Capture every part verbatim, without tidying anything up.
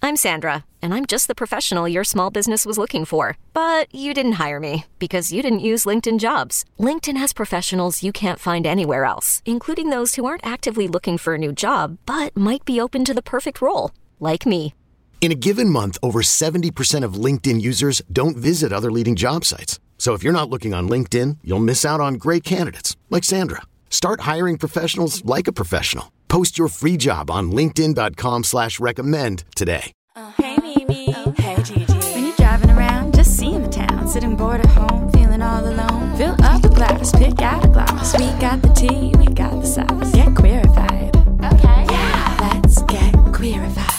I'm Sandra, and I'm just the professional your small business was looking for. But you didn't hire me because you didn't use LinkedIn Jobs. LinkedIn has professionals you can't find anywhere else, including those who aren't actively looking for a new job, but might be open to the perfect role, like me. In a given month, over seventy percent of LinkedIn users don't visit other leading job sites. So if you're not looking on LinkedIn, you'll miss out on great candidates like Sandra. Start hiring professionals like a professional. Post your free job on linkedin dot com slash recommend today. Uh, hey, Mimi. Oh, hey, Gigi. When you're driving around, just seeing the town, sitting bored at home, feeling all alone. Fill up a glass, pick out a glass. We got the tea, we got the sauce. Get queerified. Okay. Yeah. Let's get queerified.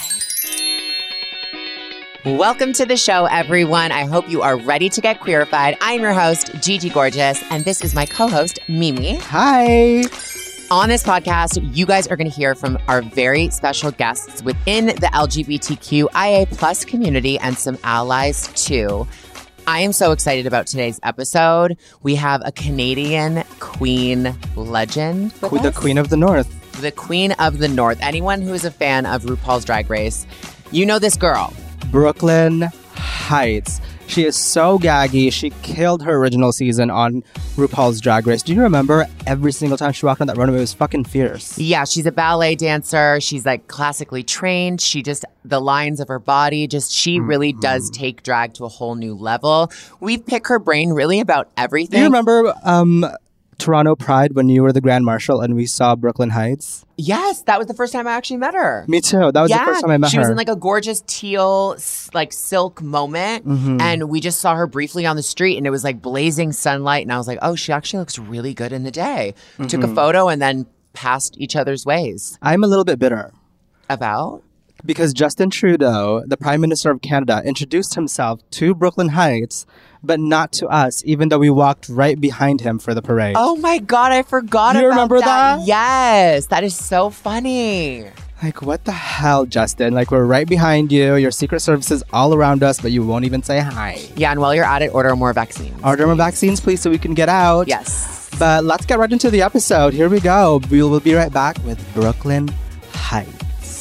Welcome to the show, everyone. I hope you are ready to get queerified. I'm your host, Gigi Gorgeous, and this is my co-host, Mimi. Hi. On this podcast, you guys are going to hear from our very special guests within the L G B T Q I A plus community and some allies too. I am so excited about today's episode. We have a Canadian queen legend with The us. Queen of the North. The Queen of the North. Anyone who is a fan of RuPaul's Drag Race, you know this girl. Brooklyn Heights. She is so gaggy. She killed her original season on RuPaul's Drag Race. Do you remember every single time she walked on that runway? It was fucking fierce. Yeah, she's a ballet dancer. She's like classically trained. She just, the lines of her body, just, she really does take drag to a whole new level. We pick her brain really about everything. Do you remember um, Toronto Pride when you were the Grand Marshal and we saw Brooklyn Heights? Yes, that was the first time I actually met her. Me too. That was yeah, the first time I met she her. was in like a gorgeous teal, s- like silk moment. Mm-hmm. And we just saw her briefly on the street and it was like blazing sunlight. And I was like, oh, she actually looks really good in the day. Mm-hmm. Took a photo and then passed each other's ways. I'm a little bit bitter. About? Because Justin Trudeau, the Prime Minister of Canada, introduced himself to Brooklyn Heights, but not to us, even though we walked right behind him for the parade. Oh my God, I forgot You about remember that. that? Yes, that is so funny. Like, what the hell, Justin? Like, we're right behind you. Your Secret Service is all around us, but you won't even say hi. Yeah, and while you're at it, order more vaccines. Order more vaccines, please, so we can get out. Yes. But let's get right into the episode. Here we go. We will be right back with Brooklyn Heights.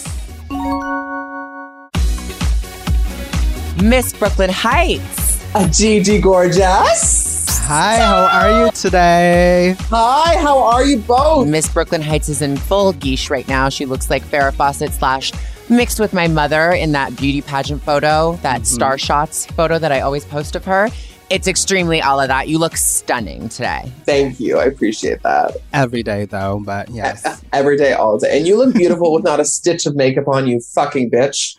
Miss Brooklyn Heights. Gigi Gorgeous. Hi, how are you today? Hi, how are you both? Miss Brooklyn Heights is in full geesh right now. She looks like Farrah Fawcett slash mixed with my mother in that beauty pageant photo, that Mm-hmm. Star Shots photo that I always post of her. It's extremely all of that. You look stunning today. Thank you. I appreciate that. Every day, though, but yes. Every day, all day. And you look beautiful with not a stitch of makeup on, you fucking bitch.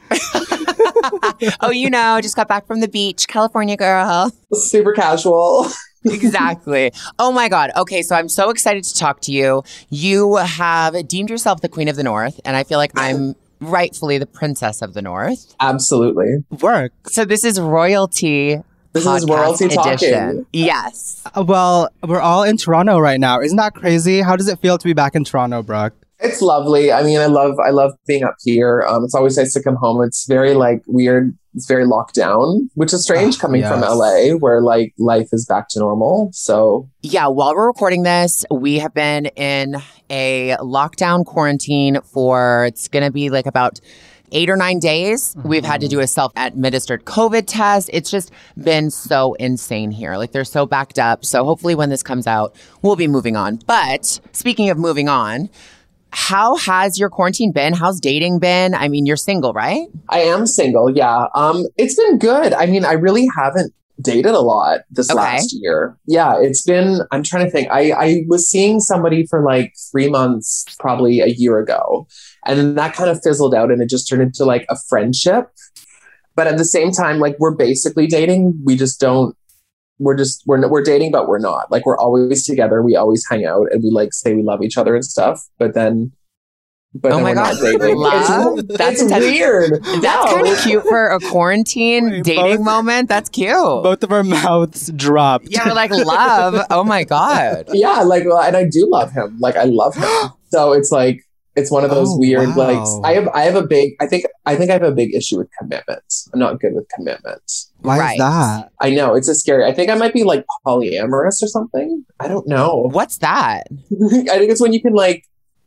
Oh, you know, just got back from the beach, California girl. Super casual. Exactly. Oh my God. Okay, so I'm so excited to talk to you. You have deemed yourself the Queen of the North, and I feel like I'm rightfully the Princess of the North. Absolutely. Work. So this is royalty. This is podcast royalty edition. talking. Yes. Uh, Well, we're all in Toronto right now. Isn't that crazy? How does it feel to be back in Toronto, Brooke? It's lovely. I mean, I love I love being up here. Um, it's always nice to come home. It's very like weird. It's very locked down, which is strange Oh, coming from yes. L A, where like life is back to normal. So Yeah, while we're recording this, we have been in a lockdown quarantine for, it's going to be like about eight or nine days. Mm-hmm. We've had to do a self-administered COVID test. It's just been so insane here. Like they're so backed up. So hopefully when this comes out, we'll be moving on. But speaking of moving on, how has your quarantine been? How's dating been? I mean, you're single, right? I am single. Yeah. Um, it's been good. I mean, I really haven't dated a lot this Okay. last year. Yeah, it's been, I'm trying to think. I, I was seeing somebody for like three months, probably a year ago. And then that kind of fizzled out and it just turned into like a friendship. But at the same time, like we're basically dating. We just don't, we're just, we're, we're dating, but we're not. Like we're always together. We always hang out and we like say we love each other and stuff. But then, but Oh then my we're God. not dating. Love? It's, That's it's intense. weird. That's No. kind of cute for a quarantine Wait, dating both- moment. That's cute. Both of our mouths dropped. Yeah, we're like, love. Oh my God. Yeah, like, well, and I do love him. Like, I love him. So it's like, it's one of those Oh, weird, wow. like, I have, I have a big, I think, I think I have a big issue with commitment. I'm not good with commitment. Why Right. is that? I know it's a scary. I think I might be like polyamorous or something. I don't know. What's that? I think it's when you can like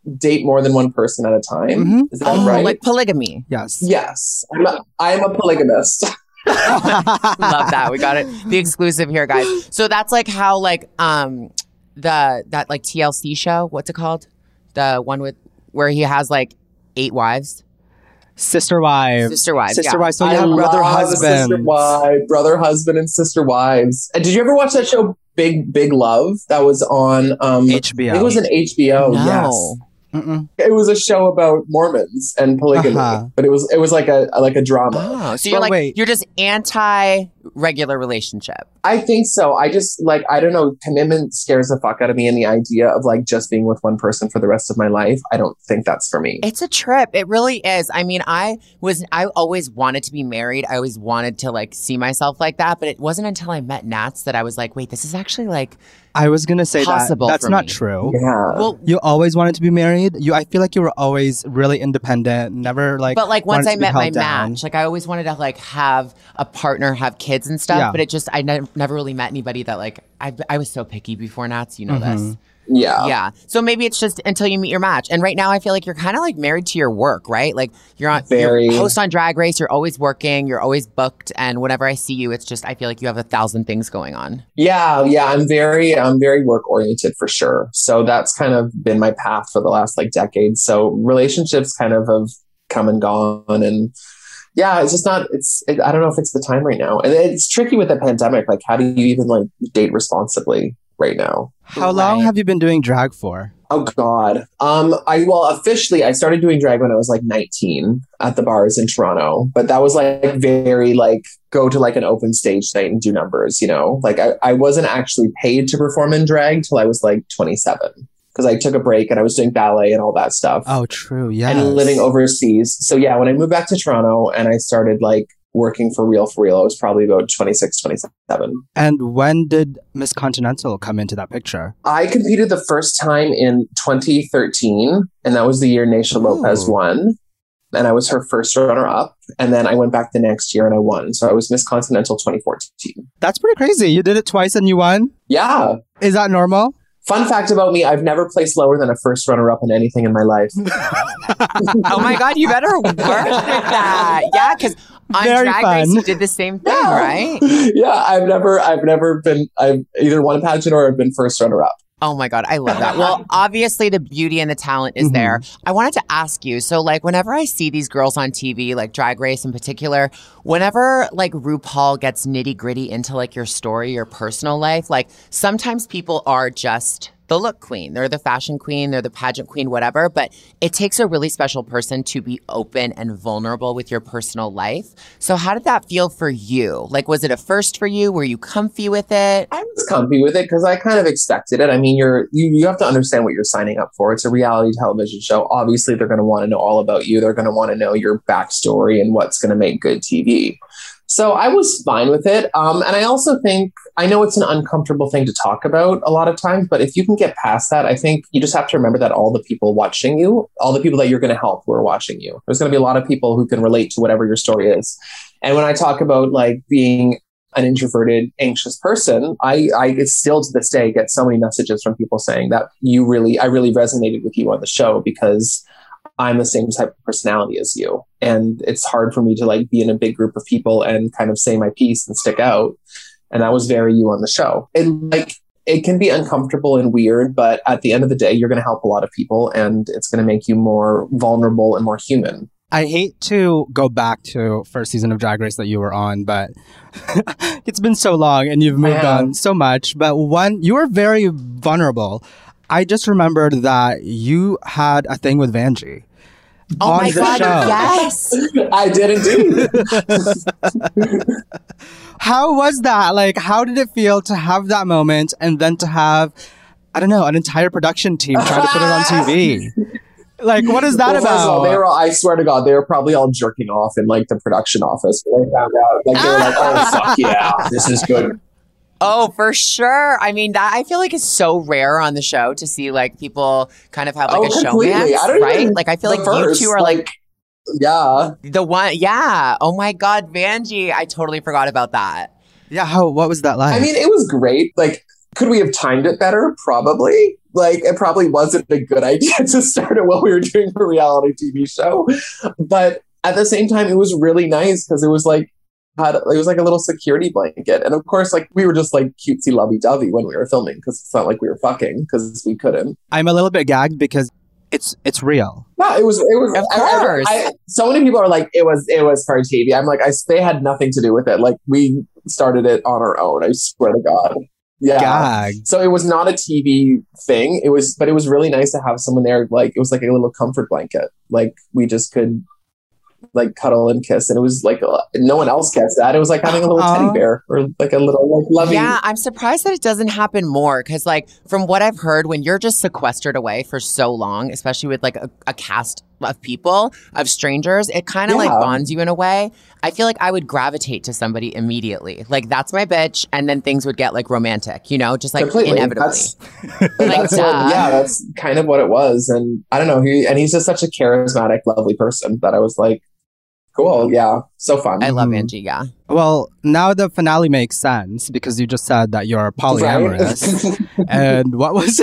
date more than one person at a time. Mm-hmm. Is that Oh, right? like polygamy. Yes. Yes. I'm a, I'm a polygamist. Love that. We got it. The exclusive here, guys. So that's like how like um the that like T L C show. What's it called? The one with where he has like eight wives. Sister wives. Sister wives. Sister yeah. wives. So you I have brother love husband. Sister wife, brother husband, and sister wives. And did you ever watch that show, Big Big Love? That was on um, H B O. It was an H B O. No. Yes. Mm-mm. It was a show about Mormons and polygamy, Uh-huh. but it was it was like a like a drama. Oh, so you're But like wait. you're just anti regular relationship. I think so. I just like I don't know. Commitment scares the fuck out of me, and the idea of like just being with one person for the rest of my life, I don't think that's for me. It's a trip. It really is. I mean, I was I always wanted to be married. I always wanted to like see myself like that, but it wasn't until I met Nats that I was like, wait, this is actually like I was gonna say Possible that. That's for not me. true. Yeah. well. You always wanted to be married. You, I feel like you were always really independent. Never like. But like once wanted I to be met my held down. match, like I always wanted to like have a partner, have kids and stuff. Yeah. But it just I ne- never really met anybody that like I I was so picky before Nats. You know Mm-hmm. this. yeah. Yeah. So maybe it's just until you meet your match. And right now I feel like you're kind of like married to your work, right? Like you're on Very. you're host on Drag Race, you're always working, you're always booked, and whenever I see you, it's just I feel like you have a thousand things going on. Yeah, yeah, I'm very, I'm very work oriented for sure. So that's kind of been my path for the last like decade. So relationships kind of have come and gone, and yeah, it's just not. It's it, I don't know if it's the time right now, and it's tricky with the pandemic. Like, how do you even like date responsibly right now? How long Right. have you been doing drag for? Oh God. Um, I well officially I started doing drag when I was like nineteen at the bars in Toronto, but that was like very like go to like an open stage night and do numbers, you know. Like I, I wasn't actually paid to perform in drag till I was like twenty-seven because I took a break and I was doing ballet and all that stuff Oh, true. Yeah. and living overseas. So yeah, when I moved back to Toronto and I started like working for real for real, I was probably about twenty-six, twenty-seven. And when did Miss Continental come into that picture? I competed the first time in twenty thirteen, and that was the year Naysha Lopez Ooh. won. And I was her first runner-up. And then I went back the next year and I won. So I was Miss Continental twenty fourteen. That's pretty crazy. You did it twice and you won? Yeah. Is that normal? Fun fact about me, I've never placed lower than a first runner-up in anything in my life. Oh my God, you better work with that. Yeah, because on Very Drag fun. Race you did the same thing, right? Yeah, I've never, I've never been, I've either won a pageant or I've been first runner-up. Oh my God, I love that. Well, obviously the beauty and the talent is Mhm. there. I wanted to ask you, so like whenever I see these girls on T V, like Drag Race in particular, whenever like RuPaul gets nitty gritty into like your story, your personal life, like sometimes people are just the look queen. They're the fashion queen, they're the pageant queen, whatever. But it takes a really special person to be open and vulnerable with your personal life. So how did that feel for you? Like, was it a first for you? Were you comfy with it? I was comfy with it because I kind of expected it. I mean, you're you, you have to understand what you're signing up for. It's a reality television show. Obviously, they're going to want to know all about you. They're going to want to know your backstory and what's going to make good T V. So I was fine with it. Um, and I also think, I know it's an uncomfortable thing to talk about a lot of times, but if you can get past that, I think you just have to remember that all the people watching you, all the people that you're going to help who are watching you, there's going to be a lot of people who can relate to whatever your story is. And when I talk about like being an introverted, anxious person, I, I still to this day get so many messages from people saying that you really, I really resonated with you on the show because I'm the same type of personality as you. And it's hard for me to like be in a big group of people and kind of say my piece and stick out. And that was very you on the show. It like, it can be uncomfortable and weird, but at the end of the day, you're going to help a lot of people and it's going to make you more vulnerable and more human. I hate to go back to first season of Drag Race that you were on, but it's been so long and you've moved Yeah. on so much. But one, you were very vulnerable. I just remembered that you had a thing with Vanjie. Oh on my the God, show. yes. I did indeed. How was that? Like, how did it feel to have that moment and then to have, I don't know, an entire production team try to put it on T V? Like, what is that Well, first of all, about? they were all, I swear to God, they were probably all jerking off in like the production office when they found out. Like they were like, oh fuck yeah, this is good. Oh, for sure. I mean, that I feel like is so rare on the show to see like people kind of have like Oh, a completely. showman, I don't right? even- Like I feel the like first, you two are like, yeah. the one. Yeah. Oh my God, Vanjie. I totally forgot about that. Yeah, how, what was that like? I mean, it was great. Like, could we have timed it better? Probably. like, it probably wasn't a good idea to start it while we were doing a reality T V show. But at the same time, it was really nice because it was like, had, it was like a little security blanket. And of course, like, we were just like cutesy lovey-dovey when we were filming because it's not like we were fucking because we couldn't. I'm a little bit gagged because it's it's real. No, it was, it was, of course. I, I, so many people are like, it was, it was for T V. I'm like, I, they had nothing to do with it. Like, we started it on our own. I swear to God. Yeah. Gag. So it was not a T V thing. It was, but it was really nice to have someone there. Like, it was like a little comfort blanket. Like, we just could like cuddle and kiss, and it was like uh, no one else gets that. It was like having a little uh, teddy bear or like a little like lovey. Yeah, I'm surprised that it doesn't happen more because, like, from what I've heard, when you're just sequestered away for so long, especially with like a, a cast of people, of strangers, it kind of yeah. like bonds you in a way. I feel like I would gravitate to somebody immediately. Like, that's my bitch, and then things would get like romantic, you know, just like Completely. inevitably. That's, like, that's what, yeah, that's kind of what it was. And I don't know, he and he's just such a charismatic, lovely person that I was like, cool, yeah, so fun. I love Angie, yeah. Well, now the finale makes sense because you just said that you're polyamorous. Right? And what was...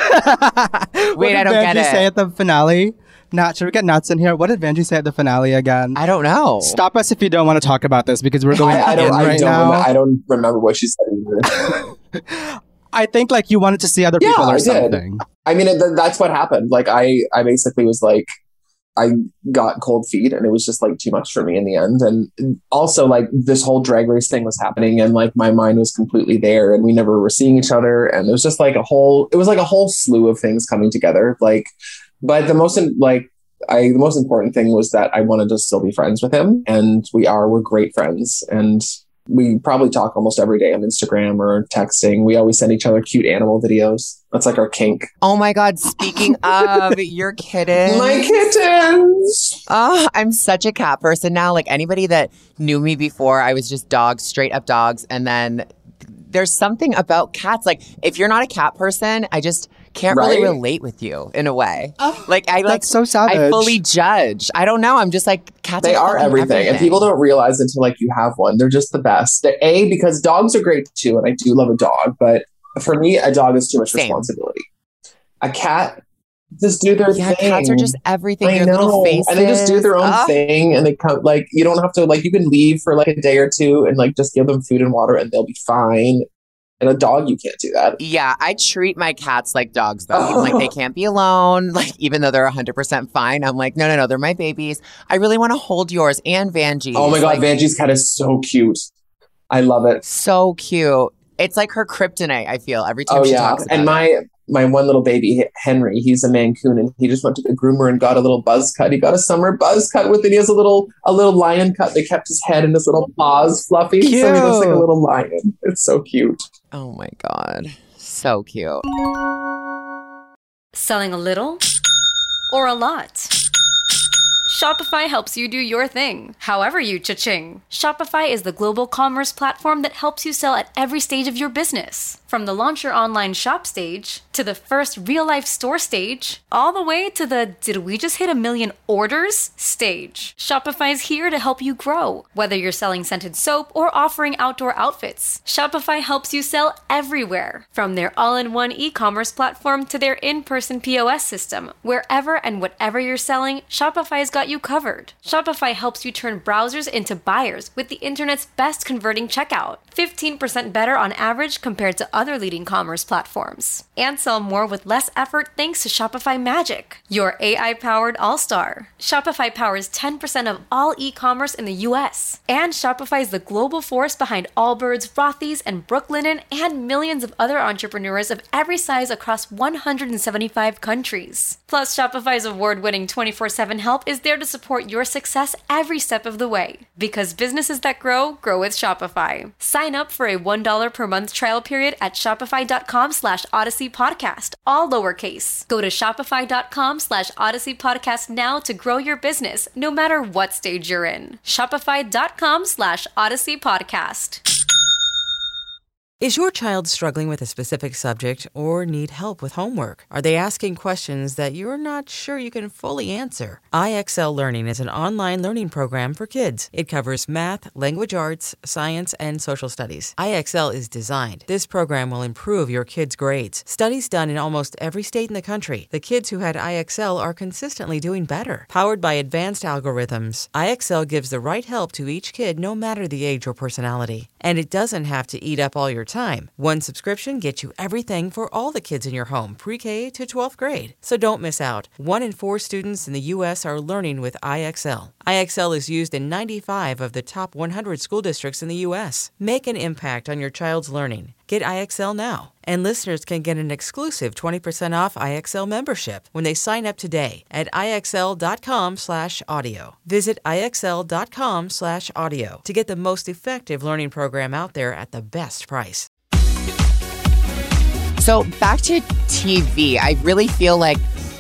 what Wait, I don't Vanjie get it. say at the finale? Nat, should we get Nuts in here? What did Vanjie say at the finale again? I don't know. Stop us if you don't want to talk about this because we're going I, I in don't, I right don't now. Remember, I don't remember what she said either. I think like you wanted to see other people yeah, or I something. Did. I mean, it, that's what happened. Like, I, I basically was like, I got cold feet and it was just like too much for me in the end. And also like this whole Drag Race thing was happening and like my mind was completely there and we never were seeing each other. And it was just like a whole, it was like a whole slew of things coming together. Like, but the most like, I, the most important thing was that I wanted to still be friends with him, and we are, we're great friends. And we probably talk almost every day on Instagram or texting. We always send each other cute animal videos. That's like our kink. Oh my God. Speaking of your kittens. My kittens. Oh, I'm such a cat person now. Like, anybody that knew me before, I was just dogs, straight up dogs. And then there's something about cats. Like, if you're not a cat person, I just can't right? really relate with you in a way. Oh, like, I like, that's so savage. I fully judge. I don't know. I'm just like, cats They are, are everything. everything. And people don't realize until like you have one. They're just the best. They're, A, because dogs are great too. And I do love a dog. But for me, a dog is too much Same. responsibility. A cat, just do their yeah, thing. Cats are just everything. I Their know. little faces. And they just do their own oh. thing. And they come, like, you don't have to, like, you can leave for like a day or two and like just give them food and water and they'll be fine. And a dog, you can't do that. Yeah, I treat my cats like dogs, though. I'm like, they can't be alone. Like, even though they're one hundred percent fine, I'm like, no, no, no, they're my babies. I really want to hold yours and Vanjie's. Oh my God, like, Vanjie's cat is so cute. I love it. So cute. It's like her kryptonite, I feel, every time oh, she yeah. talks about and my, it. my one little baby, Henry, he's a Mancoon, and he just went to the groomer and got a little buzz cut. He got a summer buzz cut with it. He has a little a little lion cut. They kept his head and his little paws fluffy. Cute. So he looks like a little lion. It's so cute. Oh my God. So cute. Selling a little or a lot? Shopify helps you do your thing, however you cha-ching. Shopify is the global commerce platform that helps you sell at every stage of your business. From the launch your online shop stage, to the first real-life store stage, all the way to the did we just hit a million orders stage. Shopify's here to help you grow. Whether you're selling scented soap or offering outdoor outfits, Shopify helps you sell everywhere. From their all-in-one e-commerce platform to their in-person P O S system, wherever and whatever you're selling, Shopify's got you covered. Shopify helps you turn browsers into buyers with the internet's best converting checkout. fifteen percent better on average compared to other leading commerce platforms. And sell more with less effort thanks to Shopify Magic, your A I-powered all-star. Shopify powers ten percent of all e-commerce in the U S. And Shopify is the global force behind Allbirds, Rothy's, and Brooklinen, and millions of other entrepreneurs of every size across one hundred seventy-five countries. Plus, Shopify's award-winning twenty-four seven help is there to support your success every step of the way. Because businesses that grow, grow with Shopify. Sign up for a one dollar per month trial period at shopify.com slash Odyssey Podcast, all lowercase. Go to shopify.com slash Odyssey Podcast now to grow your business, no matter what stage you're in. Shopify.com slash Odyssey Podcast. Is your child struggling with a specific subject or need help with homework? Are they asking questions that you're not sure you can fully answer? I X L Learning is an online learning program for kids. It covers math, language arts, science, and social studies. I X L is designed. This program will improve your kids' grades. Studies done in almost every state in the country. The kids who had I X L are consistently doing better. Powered by advanced algorithms, I X L gives the right help to each kid no matter the age or personality. And it doesn't have to eat up all your time. One subscription gets you everything for all the kids in your home, pre-K to twelfth grade. So don't miss out. One in four students in the U S are learning with I X L. I X L is used in ninety-five of the top one hundred school districts in the U S. Make an impact on your child's learning. Get I X L now. And listeners can get an exclusive twenty percent off I X L membership when they sign up today at IXL.com slash audio. Visit IXL.com slash audio to get the most effective learning program out there at the best price. So back to T V, I really feel like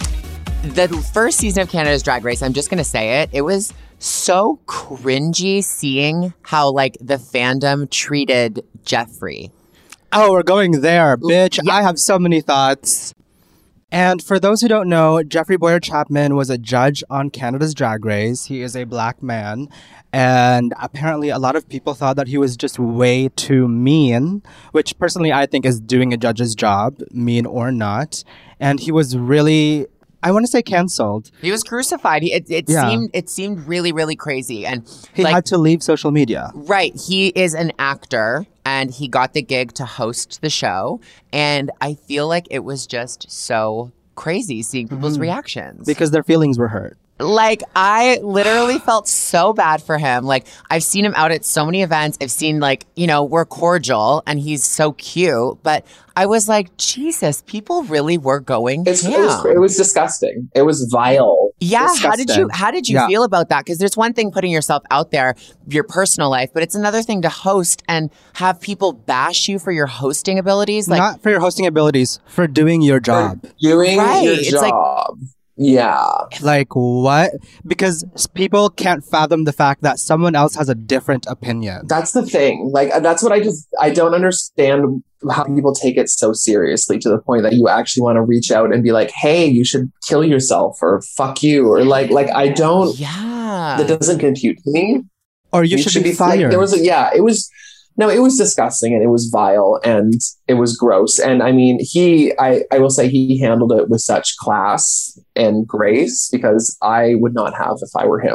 the first season of Canada's Drag Race, I'm just going to say it, it was so cringy seeing how like the fandom treated Jeffrey. Oh, we're going there, bitch. Yeah. I have so many thoughts. And for those who don't know, Jeffrey Boyer Chapman was a judge on Canada's Drag Race. He is a black man. And apparently a lot of people thought that he was just way too mean, which personally I think is doing a judge's job, mean or not. And he was really, I want to say, canceled. He was crucified. He, it it Yeah. seemed it seemed really, really crazy. And He like, had to leave social media. Right. He is an actor and he got the gig to host the show. And I feel like it was just so crazy seeing people's Mhm. reactions. Because their feelings were hurt. Like, I literally felt so bad for him. Like, I've seen him out at so many events. I've seen, like, you know, we're cordial and he's so cute. But I was like, Jesus, people really were going It's, down. it, was, it was disgusting. It was vile. Yeah, how did you Disgusting. how did you Yeah. feel about that? Because there's one thing putting yourself out there, your personal life, but it's another thing to host and have people bash you for your hosting abilities. Like, Not for your hosting abilities, for doing your job. Doing Right, your it's job. like- yeah. Like, what? Because s- people can't fathom the fact that someone else has a different opinion. That's the thing. Like, uh, that's what I just, I don't understand how people take it so seriously to the point that you actually want to reach out and be like, hey, you should kill yourself or fuck you. Or like, like, I don't, yeah. that doesn't compute to me. Or you, should, be fired. Like, there was a, yeah, it was, no, it was disgusting and it was vile and it was gross. And I mean, he, I, I will say he handled it with such class and grace because I would not have if I were him.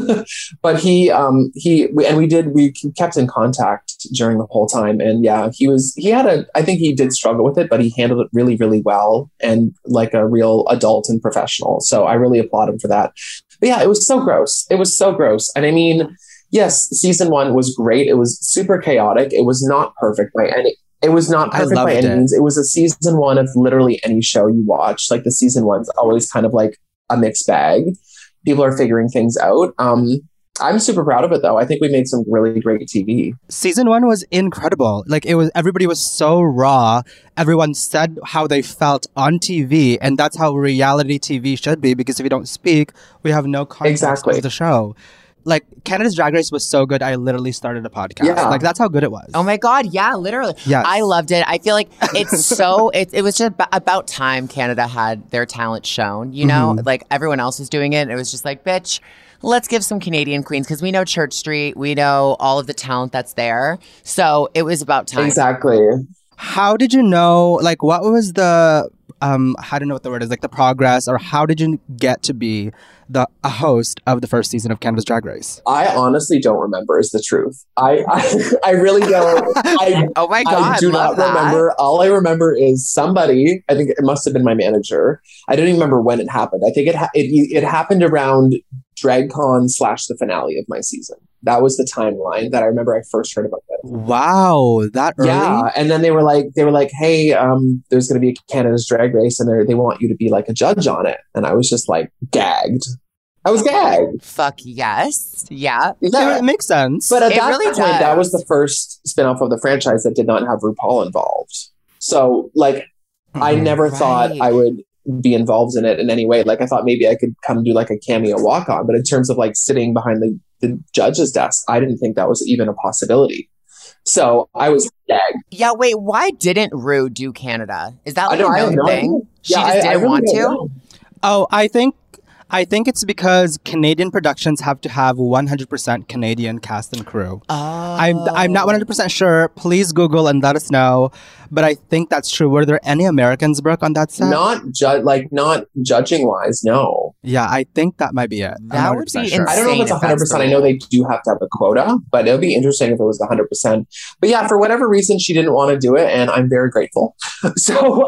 But he, um, he, we, and we did, we kept in contact during the whole time. And yeah, he was, he had a, I think he did struggle with it, but he handled it really, really well and like a real adult and professional. So I really applaud him for that. But yeah, it was so gross. It was so gross. And I mean, yes, season one was great. It was super chaotic. It was not perfect by any. It was not I perfect by loved any it. means. It was a season one of literally any show you watch. Like the season one's always kind of like a mixed bag. People are figuring things out. Um, I'm super proud of it though. I think we made some really great T V. Season one was incredible. Like, it was, everybody was so raw. Everyone said how they felt on T V, and that's how reality T V should be, because if you don't speak, we have no context Exactly. of the show. Like, Canada's Drag Race was so good, I literally started a podcast. Yeah. Like, that's how good it was. Oh my God, yeah, literally. Yes. I loved it. I feel like it's so, it, it was just ab- about time Canada had their talent shown, you know? Mhm. Like, everyone else was doing it. And it was just like, bitch, let's give some Canadian queens, because we know Church Street, we know all of the talent that's there. So it was about time. Exactly. How did you know, like, what was the, um, I don't know what the word is, like the progress, or how did you get to be the a host of the first season of Canada's Drag Race? I honestly don't remember is the truth. I I, I really don't. I, Oh my God, I do love not that. remember. All I remember is somebody, I think it must have been my manager. I don't even remember when it happened. I think it ha- it, it happened around DragCon slash the finale of my season. That was the timeline that I remember I first heard about it. Wow, that early? Yeah, and then they were like, they were like, "Hey, um, there's going to be a Canada's Drag Race, and they they want you to be like a judge on it." And I was just like gagged. I was gagged. Fuck yes. Yeah. Yeah. It makes sense. But at It that really point, that was does. the first spinoff of the franchise that did not have RuPaul involved. So, like, I Mhm. never Right. thought I would be involved in it in any way. Like, I thought maybe I could come do like a cameo walk on, but in terms of like sitting behind the, the judge's desk, I didn't think that was even a possibility. So I was gagged. Yeah, wait, why didn't Rue do Canada? Is that like I know, a I have known no thing? idea. She Yeah, just I- I didn't really want don't to? know. Oh, I think I think it's because Canadian productions have to have one hundred percent Canadian cast and crew. Oh. I'm I'm not one hundred percent sure. Please Google and let us know. But I think that's true. Were there any Americans, Brooke, on that set? Not ju- like not judging wise, no. Yeah, I think that might be it. I'm That not would 100% be sure. I don't know if Insane it's if one hundred that's percent. the I know rule. they do have to have a quota, but it would be interesting if it was one hundred percent. But yeah, for whatever reason, she didn't want to do it, and I'm very grateful. So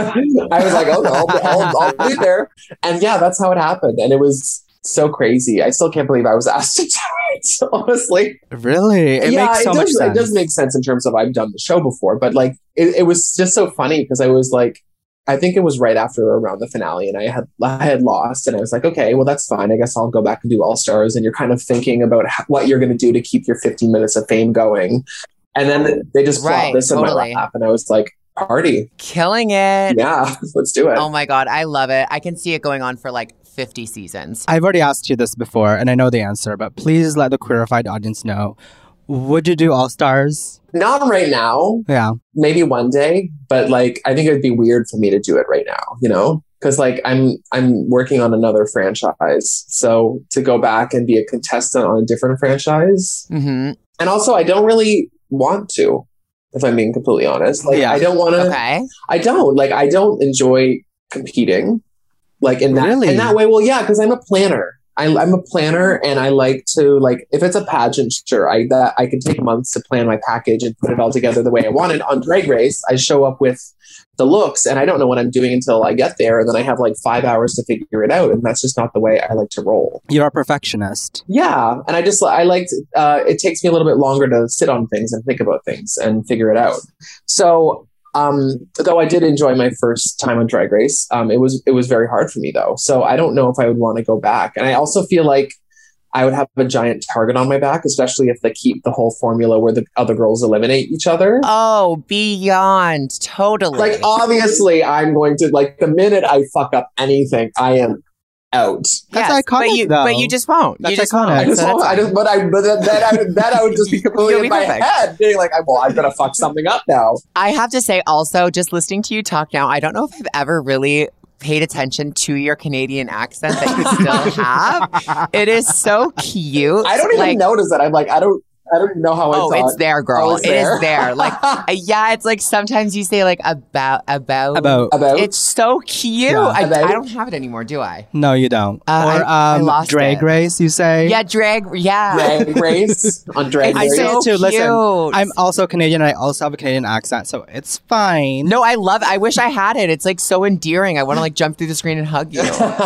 I was like, oh, no, I'll, I'll, I'll be there. And yeah, that's how it happened. And it was so crazy. I still can't believe I was asked to do it, honestly. Really? It yeah, makes so it much does, sense. It does make sense in terms of I've done the show before, but like it, it was just so funny because I was like, I think it was right after around the finale, and I had I had lost, and I was like, okay, well that's fine. I guess I'll go back and do All Stars, and you're kind of thinking about how, what you're going to do to keep your fifteen minutes of fame going, and then they just plopped Right, this in totally. my lap, and I was like, party, Killing it. yeah, let's do it. Oh my God, I love it. I can see it going on for like fifty seasons. I've already asked you this before, and I know the answer, but please let the queerified audience know. Would you do All Stars? Not right now. Yeah. Maybe one day, but like I think it'd be weird for me to do it right now, you know? Because like I'm I'm working on another franchise. So to go back and be a contestant on a different franchise. Mm-hmm. And also I don't really want to, if I'm being completely honest. Like Yeah. I don't want to Okay. I don't. Like I don't enjoy competing. Like in that Really? in that way. Well, yeah, because I'm a planner. I, I'm a planner, and I like to like if it's a pageant, sure, I that I can take months to plan my package and put it all together the way I want it. On Drag Race, I show up with the looks, and I don't know what I'm doing until I get there, and then I have like five hours to figure it out, and that's just not the way I like to roll. You're a perfectionist. Yeah, and I just I liked. Uh, it takes me a little bit longer to sit on things and think about things and figure it out. So. Um, though I did enjoy my first time on Drag Race, um, it was it was very hard for me though. So I don't know if I would want to go back. And I also feel like I would have a giant target on my back, especially if they keep the whole formula where the other girls eliminate each other. Oh, beyond. Totally. Like obviously, I'm going to like the minute I fuck up anything, I am out. That's Yes, iconic, but you, though. But you just won't. That's you just iconic. won't. I just, So won't, that's I just, but I, but then, then I, would- then I would just be completely You'll in be my perfect. head, being like, well, I'm gonna fuck something up now. I have to say also, just listening to you talk now, I don't know if I've ever really paid attention to your Canadian accent that you still have. It is so cute. I don't even like, notice that. I'm like, I don't, I don't even know how I Oh, talk. it's there, girl. Oh, it's It there? is there. Like, uh, yeah, it's like sometimes you say like about, about, About. About? It's so cute. Yeah. I, About? I don't have it anymore, do I? No, you don't. Uh, or I- I um, lost Drag it. Race, you say? Yeah, drag. Yeah. Drag Race on Drag It's I Race. say so it too. Listen, cute. I'm also Canadian, and I also have a Canadian accent, so it's fine. No, I love it. I wish I had it. It's like so endearing. I want to like jump through the screen and hug you.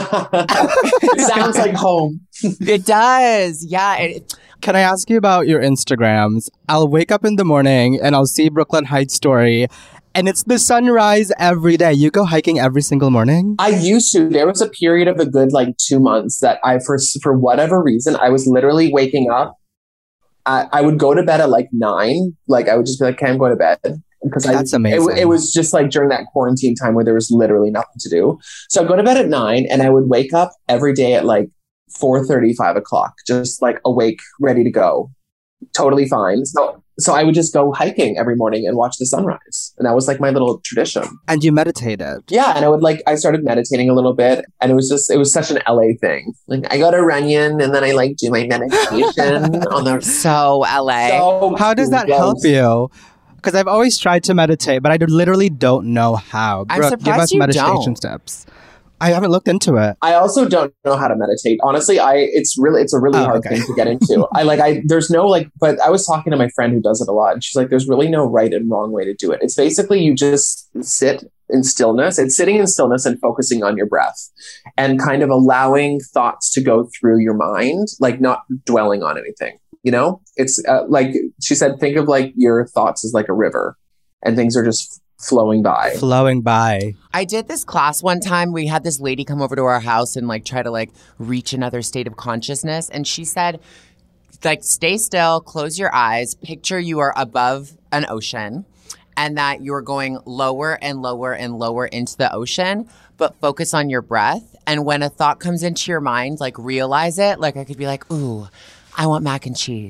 It sounds like home. It does. Yeah. It, Can I ask you about your Instagrams? I'll wake up in the morning and I'll see Brooklyn Heights story, and it's the sunrise every day. You go hiking every single morning? I used to. There was a period of a good like two months that I, for for whatever reason, I was literally waking up. I, I would go to bed at like nine. Like I would just be like, "Okay, I'm going to bed." Because I, That's amazing. It, it was just like during that quarantine time where there was literally nothing to do. So I'd go to bed at nine, and I would wake up every day at like four thirty, five o'clock, just like awake, ready to go, totally fine. So, so I would just go hiking every morning and watch the sunrise, and that was like my little tradition. And you meditated. Yeah, and I would like I started meditating a little bit, and it was just it was such an L A thing. Like I go to Runyon, and then I like do my meditation on the. so L A. So How does that close. help you? Because I've always tried to meditate, but I literally don't know how. I'm Brooke, give surprised us you meditation don't. tips. I haven't looked into it. I also don't know how to meditate. Honestly, I it's really it's a really Oh, hard okay. thing to get into. I like I there's no like but I was talking to my friend who does it a lot, and she's like, there's really no right and wrong way to do it. It's basically you just sit in stillness. It's sitting in stillness and focusing on your breath and kind of allowing thoughts to go through your mind, like not dwelling on anything. You know, it's uh, like she said, think of like your thoughts as like a river, and things are just flowing by. Flowing by. I did this class one time. We had this lady come over to our house and like try to like reach another state of consciousness. And she said, like, stay still, close your eyes, picture you are above an ocean and that you're going lower and lower and lower into the ocean, but focus on your breath. And when a thought comes into your mind, like realize it. Like I could be like, ooh, I want mac and cheese.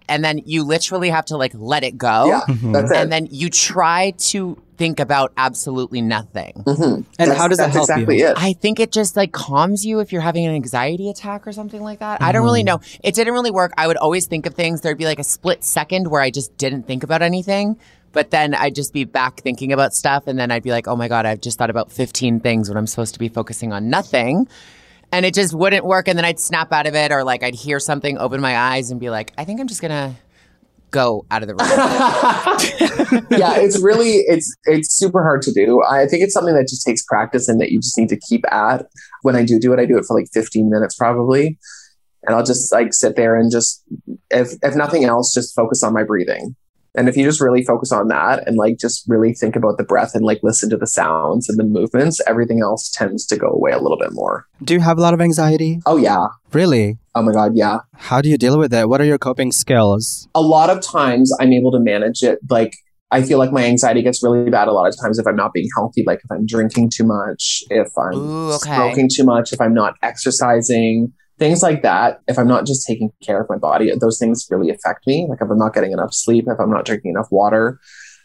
and then you literally have to like let it go. Yeah, mm-hmm. That's it. And then you try to think about absolutely nothing. Mm-hmm. And that's, how does that help exactly you? It. I think it just like calms you if you're having an anxiety attack or something like that. Mm-hmm. I don't really know. It didn't really work. I would always think of things. There'd be like a split second where I just didn't think about anything. But then I'd just be back thinking about stuff. And then I'd be like, oh my God, I've just thought about fifteen things when I'm supposed to be focusing on nothing. And it just wouldn't work. And then I'd snap out of it, or like I'd hear something, open my eyes and be like, I think I'm just going to go out of the room. Yeah, it's really, it's it's super hard to do. I think it's something that just takes practice and that you just need to keep at. When I do do it, I do it for like fifteen minutes probably. And I'll just like sit there and just, if if nothing else, just focus on my breathing. And if you just really focus on that and like just really think about the breath and like listen to the sounds and the movements, everything else tends to go away a little bit more. Do you have a lot of anxiety? Oh, yeah. Really? Oh, my God. Yeah. How do you deal with it? What are your coping skills? A lot of times I'm able to manage it. Like, I feel like my anxiety gets really bad a lot of times if I'm not being healthy, like if I'm drinking too much, if I'm Ooh, okay. smoking too much, if I'm not exercising. Things like that, if I'm not just taking care of my body, those things really affect me. Like if I'm not getting enough sleep, if I'm not drinking enough water,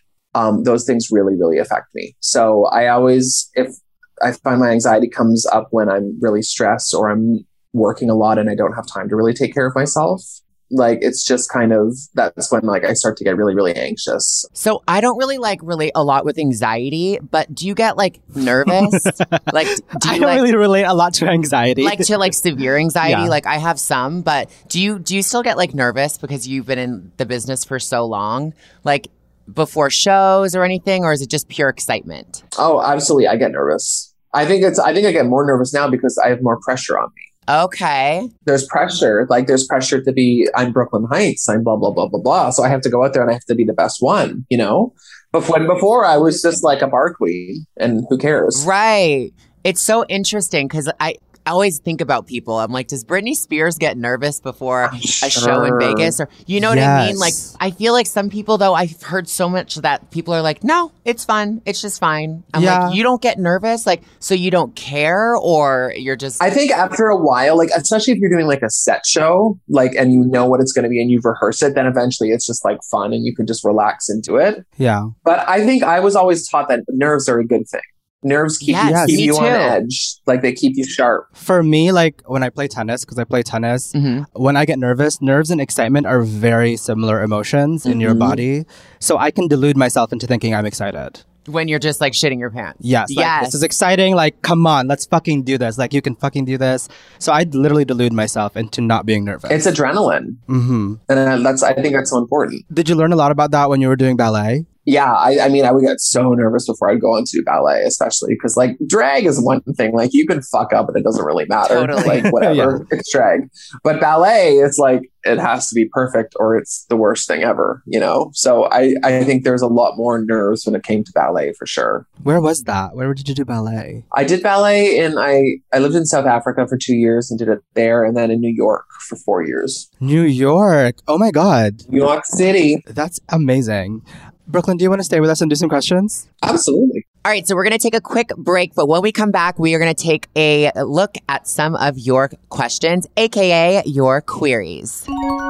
um, those things really, really affect me. So I always, if I find my anxiety comes up when I'm really stressed or I'm working a lot and I don't have time to really take care of myself, like it's just kind of, that's when like I start to get really, really anxious. So I don't really like relate a lot with anxiety, but do you get like nervous? Like, do you I don't like, really relate a lot to anxiety. like to like severe anxiety? Yeah. Like I have some, but do you, do you still get like nervous because you've been in the business for so long? Like before shows or anything, or is it just pure excitement? Oh, absolutely. I get nervous. I think it's, I think I get more nervous now because I have more pressure on me. Okay. There's pressure. Like there's pressure to be, I'm Brooklyn Heights. I'm blah, blah, blah, blah, blah. So I have to go out there and I have to be the best one, you know? But when before I was just like a bar queen and who cares? Right. It's so interesting because I, I always think about people. I'm like, does Britney Spears get nervous before a Sure. show in Vegas? Or you know what I mean? Like, Yes. I feel like some people, though, I've heard so much that people are like, no, it's fun. It's just fine. I'm Yeah. like, you don't get nervous? Like, so you don't care, or you're just... I think after a while, like, especially if you're doing like a set show, like, and you know what it's going to be and you've rehearsed it, then eventually it's just like fun and you can just relax into it. Yeah. But I think I was always taught that nerves are a good thing. Nerves keep, Yes, keep me you on too. edge. Like they keep you sharp. For me, like when I play tennis, because I play tennis, Mhm. when I get nervous, nerves and excitement are very similar emotions in your Mhm. body. So I can delude myself into thinking I'm excited. When you're just like shitting your pants. Yes. Like, Yes. this is exciting. Like, come on, let's fucking do this. Like, you can fucking do this. So I literally delude myself into not being nervous. It's adrenaline. Mm-hmm. And that's, I think that's so important. Did you learn a lot about that when you were doing ballet? Yeah, I, I mean, I would get so nervous before I'd go into ballet, especially because like drag is one thing. Like you can fuck up and it doesn't really matter. Totally. Like whatever, it's drag. But ballet, it's like it has to be perfect or it's the worst thing ever, you know? So I, I think there's a lot more nerves when it came to ballet for sure. Where was that? Where did you do ballet? I did ballet and I, I lived in South Africa for two years and did it there, and then in New York for four years. New York. Oh my God. New York City. That's amazing. Brooklyn, do you want to stay with us and do some questions? Absolutely. All right, so we're going to take a quick break, but when we come back, we are going to take a look at some of your questions, aka your queries.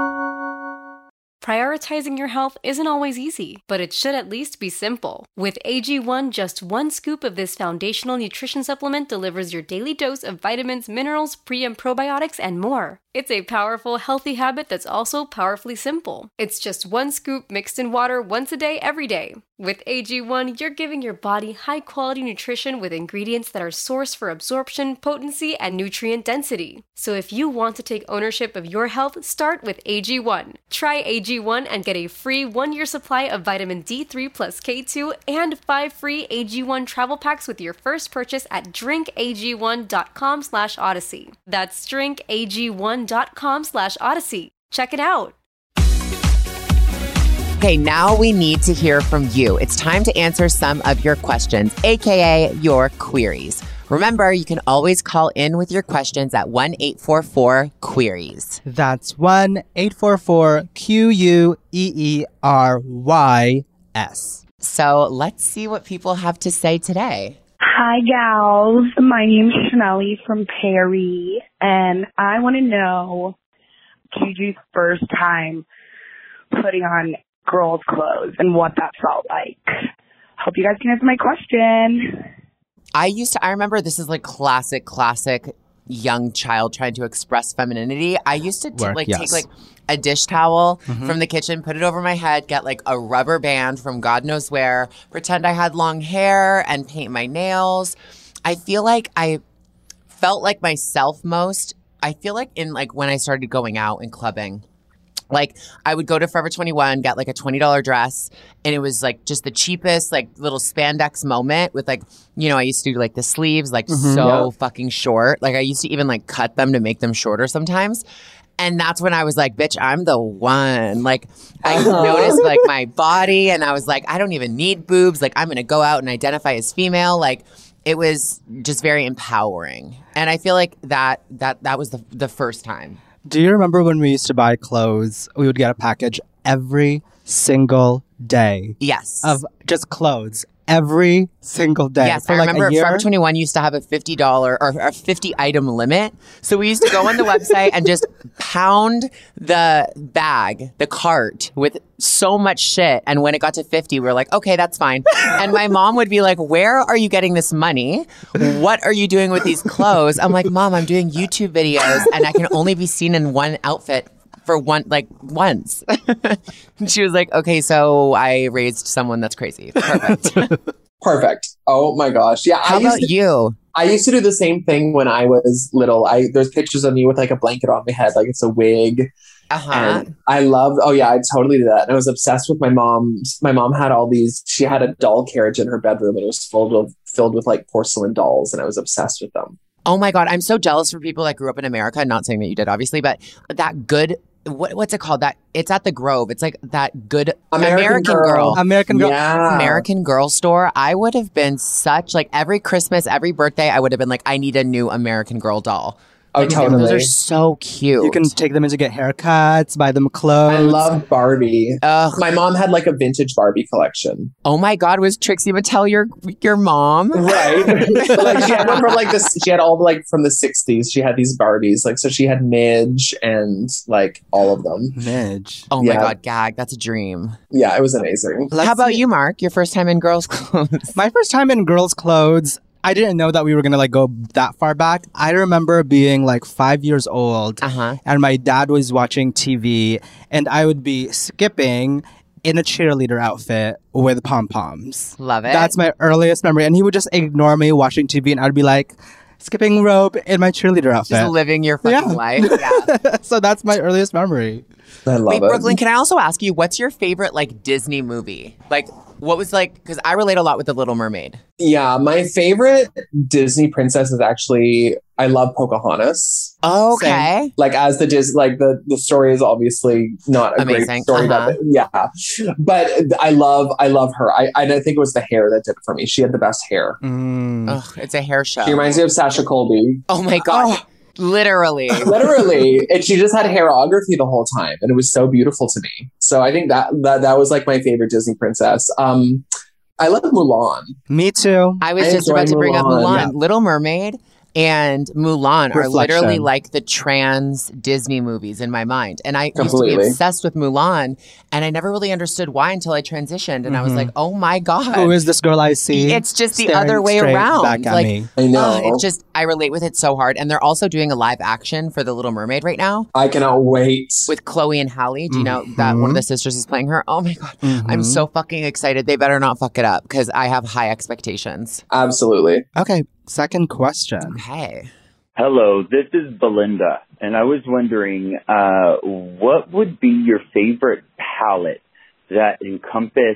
Prioritizing your health isn't always easy, but it should at least be simple. With A G one, just one scoop of this foundational nutrition supplement delivers your daily dose of vitamins, minerals, pre- and probiotics, and more. It's a powerful, healthy habit that's also powerfully simple. It's just one scoop mixed in water once a day, every day. With A G one, you're giving your body high-quality nutrition with ingredients that are sourced for absorption, potency, and nutrient density. So if you want to take ownership of your health, start with A G one. Try A G one and get a free one-year supply of vitamin D three plus K two and five free A G one travel packs with your first purchase at drinkag1.com slash odyssey. That's drinkag1.com slash odyssey. Check it out. Okay, now we need to hear from you. It's time to answer some of your questions, aka your queries. Remember, you can always call in with your questions at one eight four four queries. That's one eight four four Q U E E R Y S. So let's see what people have to say today. Hi, gals. My name's Chanelli from Perry, and I want to know Gigi's first time putting on girls' clothes and what that felt like. Hope you guys can answer my question. I used to, I remember this is like classic, classic young child trying to express femininity. I used to t- Work, like yes. take like a dish towel Mhm. from the kitchen, put it over my head, get like a rubber band from God knows where, pretend I had long hair and paint my nails. I feel like I felt like myself most. I feel like in like when I started going out and clubbing, like I would go to Forever twenty-one, get like a twenty dollars dress, and it was like just the cheapest like little spandex moment with like, you know, I used to do like the sleeves like Mhm. so Yeah. fucking short. Like I used to even like cut them to make them shorter sometimes. And that's when I was like, bitch, I'm the one. Like I Uh-huh. noticed like my body and I was like, I don't even need boobs. Like I'm going to go out and identify as female. Like it was just very empowering. And I feel like that that that was the the first time. Do you remember when we used to buy clothes? We would get a package every single day Yes. of just clothes every single day. Yes, for I like remember a year. Forever twenty-one used to have a fifty dollars or a fifty item limit. So we used to go on the website and just pound the bag, the cart with so much shit. And when it got to fifty, we were like, okay, that's fine. And my mom would be like, where are you getting this money? What are you doing with these clothes? I'm like, Mom, I'm doing YouTube videos and I can only be seen in one outfit for one, like once. And she was like, okay, so I raised someone that's crazy. Perfect. Perfect. Oh my gosh. Yeah. How I used about to, you? I used to do the same thing when I was little. I there's pictures of me with like a blanket on my head, like it's a wig. Uh-huh. And I loved, oh yeah, I'd totally do that. And I was obsessed with my mom's. My mom had all these, she had a doll carriage in her bedroom and it was filled with, filled with like porcelain dolls. And I was obsessed with them. Oh my God, I'm so jealous for people that grew up in America. Not saying that you did, obviously, but that good, what, what's it called? That it's at the Grove. It's like that good American American, Girl. Girl. American Girl. Yeah. American Girl store. I would have been such like every Christmas, every birthday, I would have been like, I need a new American Girl doll. Oh, Like, totally. Those are so cute. You can take them in to get haircuts, buy them clothes. I love Barbie. Ugh. My mom had like a vintage Barbie collection. Oh my God, was Trixie Mattel your your mom? Right. Like she had one from like this, she had all like from the sixties. She had these Barbies. Like, so she had Midge and like all of them. Midge. Oh my Yeah. God, gag. That's a dream. Yeah, it was amazing. Let's How about see- you, Mark? Your first time in girls' clothes? My first time in girls' clothes, I didn't know that we were going to like go that far back. I remember being like five years old Uh-huh. and my dad was watching T V and I would be skipping in a cheerleader outfit with pom-poms. Love it. That's my earliest memory. And he would just ignore me watching T V and I'd be like, skipping rope in my cheerleader outfit. Just living your fucking Yeah. life. Yeah. So that's my earliest memory. I love Wait, it. Brooklyn, can I also ask you, what's your favorite like Disney movie? Like, what was like, because I relate a lot with The Little Mermaid. Yeah, my favorite Disney princess is actually, I love Pocahontas. Okay. Like as the Dis, like the the story is obviously not a Amazing. great story, Uh-huh. about it. Yeah, but I love I love her. I I think it was the hair that did it for me. She had the best hair. Mm. Ugh, it's a hair show. She reminds me of Sasha Colby. Oh my God. Literally. Literally, and she just had hairography the whole time, and it was so beautiful to me. So I think that that that was like my favorite Disney princess. Um, I love Mulan. Me too. I was I just enjoy about to bring up Mulan, Mulan. yeah. Little Mermaid and Mulan are Reflection. literally like the trans Disney movies in my mind. And I used to Completely. be obsessed with Mulan, and I never really understood why until I transitioned. And I was Mhm. like, oh my God. Who is this girl I see? It's just the staring other way straight around. Back at Like, me. I know. Ugh, it just, I relate with it so hard. And they're also doing a live action for The Little Mermaid right now I cannot wait. with Chloe and Halle. Do you know that one of the sisters is playing her? Oh my God. I'm Mhm. so fucking excited. They better not fuck it up because I have high expectations. Absolutely. Okay, second question. Okay. Hello, this is Belinda, and I was wondering, uh, what would be your favorite palette that encompassed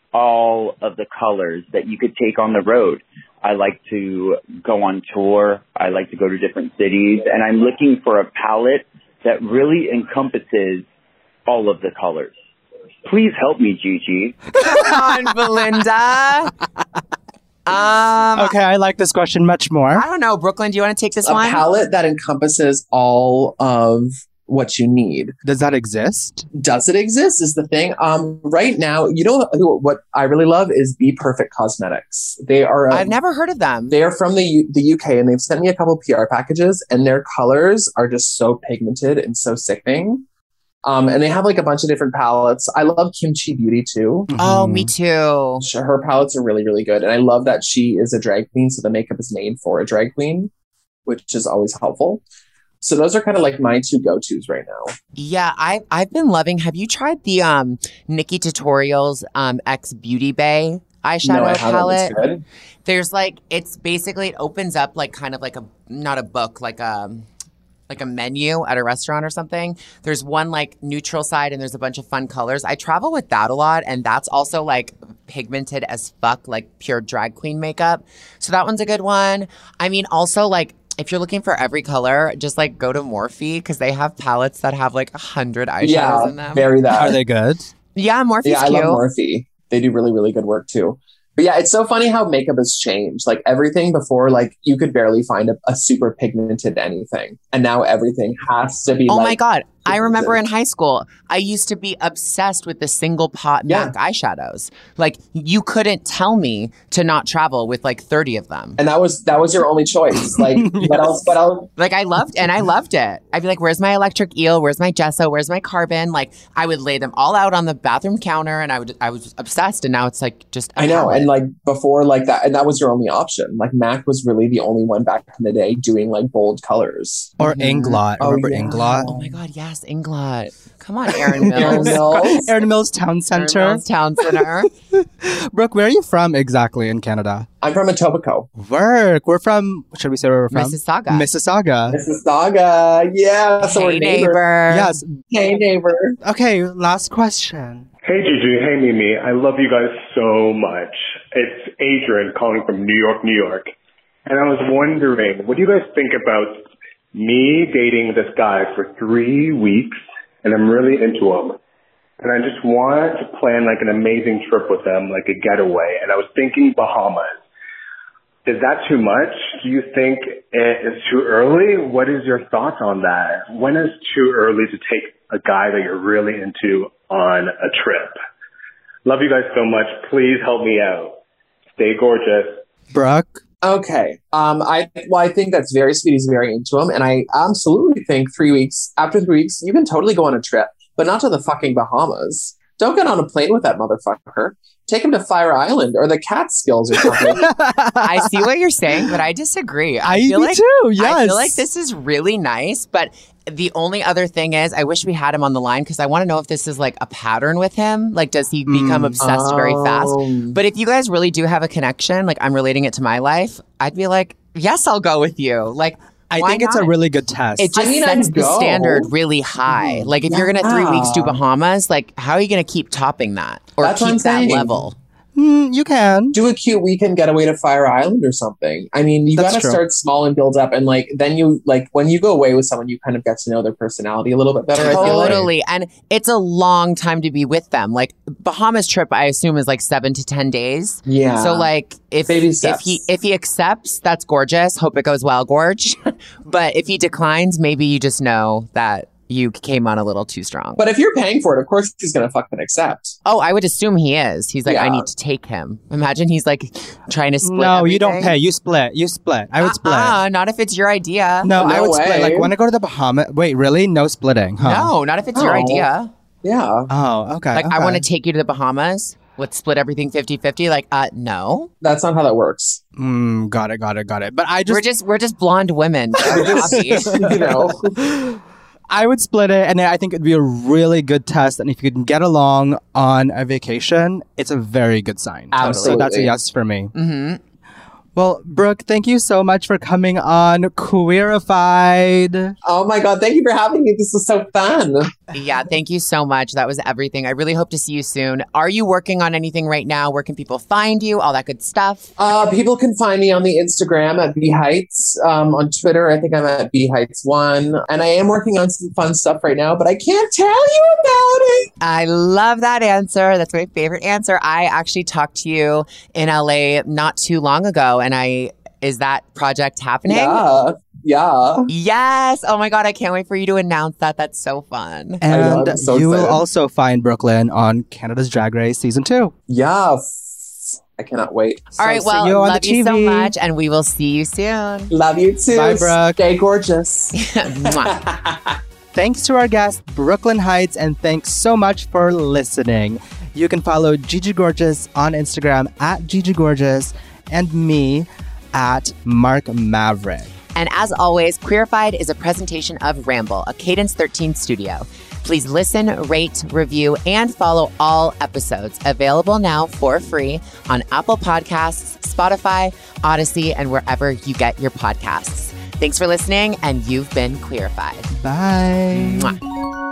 all of the colors that you could take on the road? I like to go on tour. I like to go to different cities, and I'm looking for a palette that really encompasses all of the colors. Please help me, Gigi. Come on, Belinda. Um, Okay, I like this question much more. I don't know, Brooklyn. Do you want to take this A one? palette that encompasses all of what you need. Does that exist? Does it exist? Is the thing. Um, right now, you know who, what I really love is Be Perfect Cosmetics. They are. I've never heard of them. They are from the U- the U K, and they've sent me a couple P R packages, and their colors are just so pigmented and so sickening. Um, and they have like a bunch of different palettes. I love Kimchi Beauty too. Mm-hmm. Oh, me too. Her palettes are really, really good. And I love that she is a drag queen. So the makeup is made for a drag queen, which is always helpful. So those are kind of like my two go-tos right now. Yeah, I, I've been loving, have you tried the um, Nikki Tutorials um, X Beauty Bay eyeshadow no, I palette? It's good. There's like, it's basically, it opens up like kind of like a, not a book, like a, like a menu at a restaurant or something. There's one like neutral side and there's a bunch of fun colors. I travel with that a lot, and that's also like pigmented as fuck, like pure drag queen makeup. So that one's a good one. I mean, also like, if you're looking for every color, just like go to Morphe because they have palettes that have like a hundred eyeshadows yeah, in them. Very that. Are they good? Yeah, Morphe's yeah, I cute. love Morphe. They do really, really good work too. But yeah, it's so funny how makeup has changed. Like everything before, like you could barely find a, a super pigmented anything. And now everything has to be Oh like, my God. I remember in high school, I used to be obsessed with the single pot Yeah. MAC eyeshadows. Like you couldn't tell me to not travel with like thirty of them. And that was that was your only choice. Like Yes. what else? What else? Like I loved, and I loved it. I'd be like, where's my electric eel? Where's my gesso? Where's my carbon? Like I would lay them all out on the bathroom counter, and I would, I was obsessed. And now it's like just, a I know. palette. And like before, like that, and that was your only option. Like MAC was really the only one back in the day doing like bold colors. Or Mhm. Inglot. Oh, Remember yeah. Inglot? Oh my God, yes, Inglot. Come on, Aaron Aaron Mills. Mills. Erin Mills Town Center. Aaron Mills Town Center. Brooke, where are you from exactly in Canada? I'm from Etobicoke. Work. We're from, should we say where we're from? Mississauga. Mississauga. Mississauga. Yeah. So Hey, we're neighbors. neighbor. Yes. Hey, neighbor. Okay, last question. Hey Gigi, hey Mimi, I love you guys so much. It's Adrian calling from New York, New York. And I was wondering, what do you guys think about me dating this guy for three weeks and I'm really into him? And I just want to plan like an amazing trip with him, like a getaway. And I was thinking Bahamas. Is that too much? Do you think it is too early? What is your thoughts on that? When is too early to take a guy that you're really into on a trip? Love you guys so much. Please help me out. Stay gorgeous. Brooke? Okay. Um, I well, I think that's very sweet. He's very into him, and I absolutely think three weeks. After three weeks, you can totally go on a trip, but not to the fucking Bahamas. Don't get on a plane with that motherfucker. Take him to Fire Island or the Catskills or something. I see what you're saying, but I disagree. I, I feel do like, too, yes. I feel like this is really nice, but the only other thing is I wish we had him on the line because I want to know if this is like a pattern with him. Like, does he become Mm. obsessed very fast? Um, But if you guys really do have a connection, like I'm relating it to my life, I'd be like, yes, I'll go with you. Like, I why think it's a not? really good test. It just I mean, sets I'd the go. standard really high. Like if you're gonna three weeks do Yeah. Bahamas, like how are you gonna keep topping that or That's what keep I'm that saying. level? Mm, you can. do a cute weekend getaway to Fire Island or something. I mean, you That's got to true. start small and build up, and like then you like when you go away with someone, you kind of get to know their personality a little bit better. I feel like. Totally. And it's a long time to be with them. Like Bahamas trip, I assume is like seven to ten days. Yeah. So like if Baby if steps. he if he accepts, that's gorgeous. Hope it goes well, Gorge. But if he declines, maybe you just know that you came on a little too strong. But if you're paying for it, of course he's gonna fucking accept. Oh, I would assume he is. He's like, I Yeah. need to take him. Imagine he's like trying to split. No, you don't everything. pay. You split. You split. I would split. Uh-uh, not if it's your idea. No, I No would split. way. Like, want to go to the Bahamas? Wait, really? No splitting, huh? No, not if it's your Oh. idea. Yeah. Oh, okay. Like, okay. I want to take you to the Bahamas. Let's split everything fifty-fifty. Like, uh, no. That's not how that works. Mm, got it, got it, got it. But I just, we're just we're just blonde women. Happy. you know. I would split it, and I think it'd be a really good test. And if you can get along on a vacation, it's a very good sign. So that's a Absolutely. yes for me. hmm Well, Brooke, thank you so much for coming on Queerified. Oh my god, thank you for having me. This was so fun. Yeah, thank you so much. That was everything. I really hope to see you soon. Are you working on anything right now? Where can people find you? All that good stuff. Uh, people can find me on the Instagram at B Heights. Um, on Twitter, I think I'm at B Heights one. And I am working on some fun stuff right now, but I can't tell you about it. I love that answer. That's my favorite answer. I actually talked to you in L A not too long ago, and I is that project happening? Yeah. Yeah. Yes. Oh my God, I can't wait for you to announce that. That's so fun. And know, I'm so you will excited. also find Brooklyn on Canada's Drag Race Season two. Yeah. I cannot wait. All right, see well, you on love the you so T V. much, and we will see you soon. Love you too. Bye, Brooke. Stay gorgeous. Mwah. Thanks to our guest, Brooklyn Heights, and thanks so much for listening. You can follow Gigi Gorgeous on Instagram at Gigi Gorgeous and me at Mark Maverick. And as always, Queerified is a presentation of Ramble, a Cadence thirteen studio. Please listen, rate, review, and follow all episodes. Available now for free on Apple Podcasts, Spotify, Odyssey, and wherever you get your podcasts. Thanks for listening, and you've been Queerified. Bye. Mwah.